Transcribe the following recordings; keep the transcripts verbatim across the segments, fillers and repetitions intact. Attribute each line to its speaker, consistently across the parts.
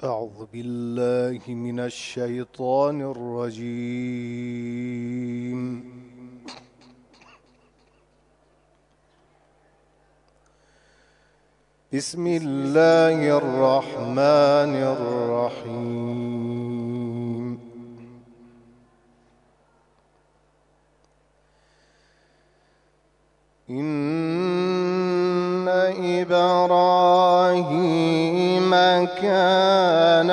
Speaker 1: أعوذ بالله من الشيطان الرجيم. بسم الله الرحمن الرحيم. إن إبراهيم كان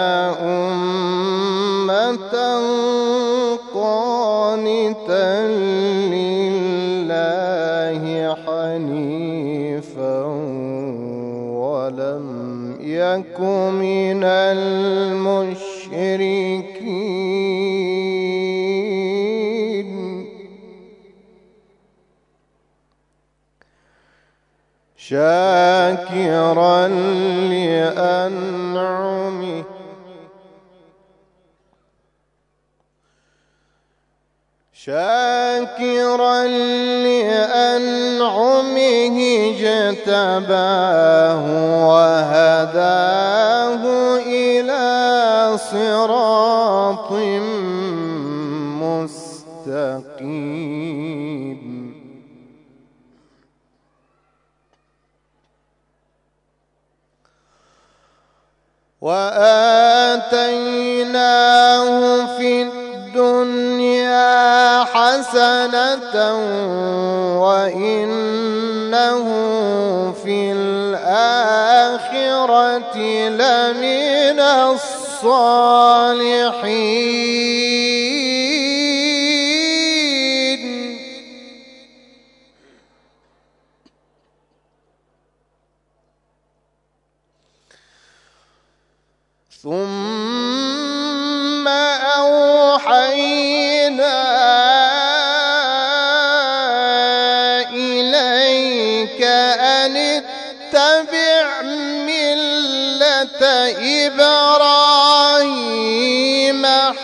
Speaker 1: أمة قانتا لله حنيفا ولم يك من المشركين. شاكرا لأنعمه شاكرا لأنعمه اجتباه وهداه إلى صراط مستقيم. وآتيناه في الدنيا حسنة وإنه في الآخرة لمن الصالحين. ثم أوحينا إليك أن اتبع ملة إبراهيم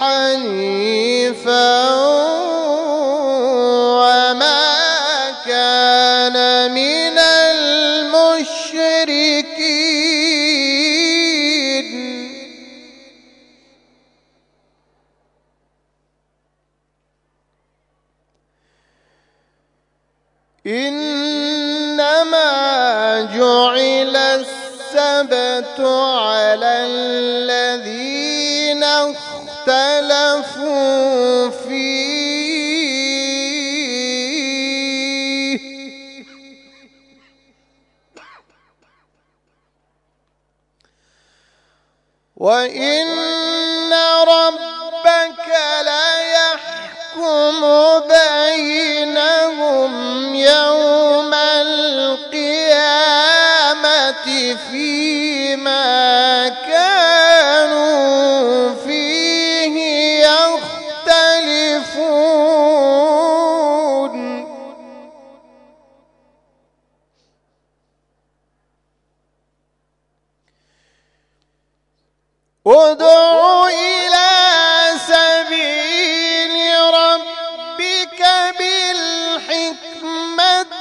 Speaker 1: حنيفا وما كان من المشركين. إنما جعل السبت على الذين اختلفوا فيه وإن ربك ليحكم بينهم يوم القيامة فيما كانوا فيه يختلفون. ادع إلى سبيل ربك بالحكمة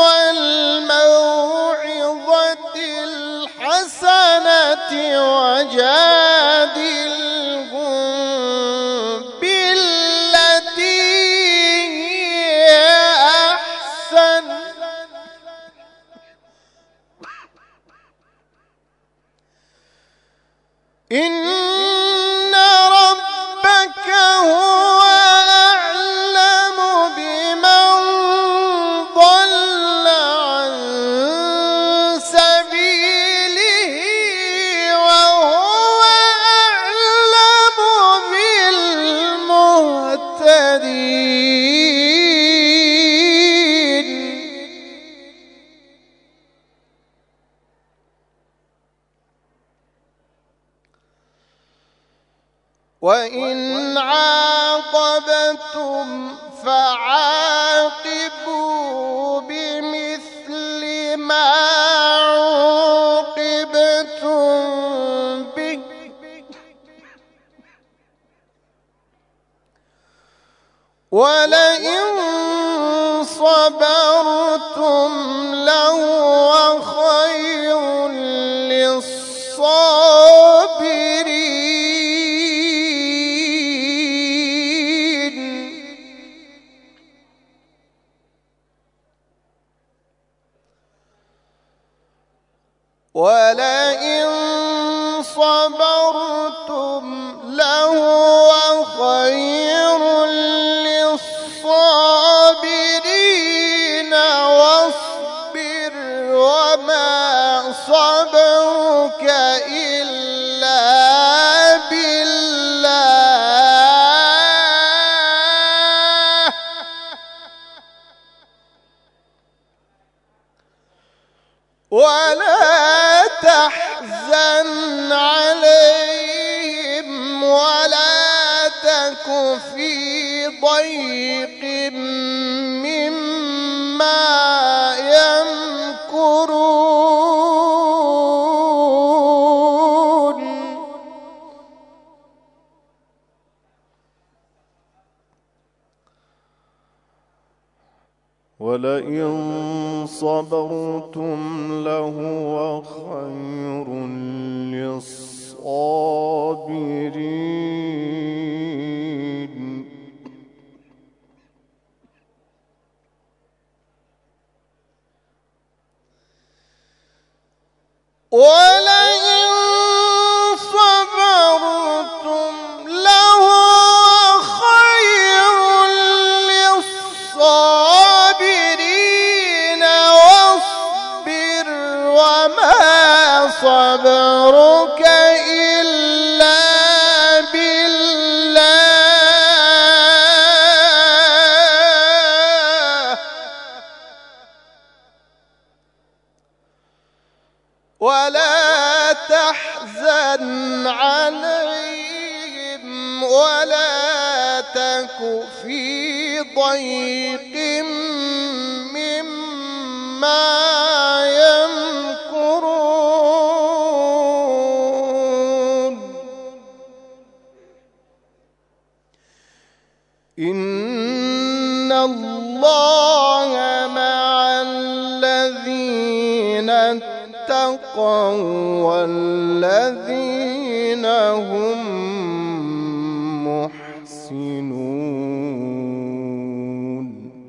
Speaker 1: والموعظة الحسنة وجادلهم بالتي هي أحسن إن ربك هو أعلم بمن ضل عن سبيله وهو أعلم بالمهتدين. وإن عاقبتم فعاقبوا بمثل ما عوقبتم به ولئن صبرتم لهو خير للصابرين. صبرتم لهو خير للصابرين واصبر وما صبرك إلا بالله ولا تحزن عليهم ولا تك في ضيق مما يمكرون ولئن صبرتم لهو خير للصابرين ولئن صبرتم لهو خير للصابرين واصبر وما صبرك إلا بالله ولا تحزن عليهم ولا تك في ضيق مما يمكرون إن الله مع الذين اتقوا والذين هم محسنون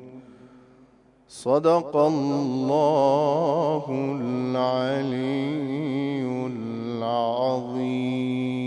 Speaker 1: صدق الله العلي العظيم.